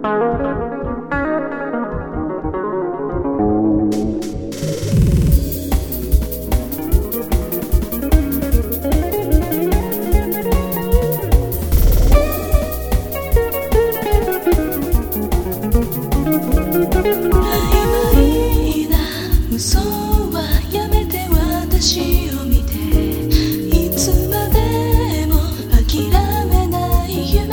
嘘はやめて私を見ていつまでも諦めない夢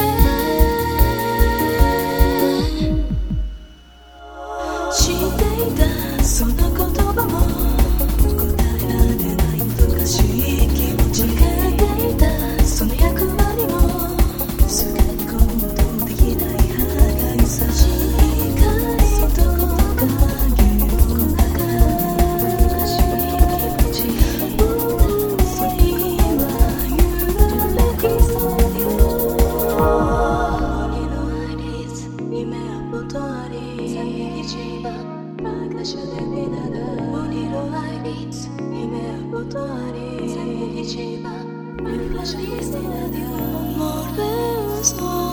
知っていたその言葉も答えられないもどかしい気持ち分かっていたその役割もすがり行動できない歯がゆさしっかりと影More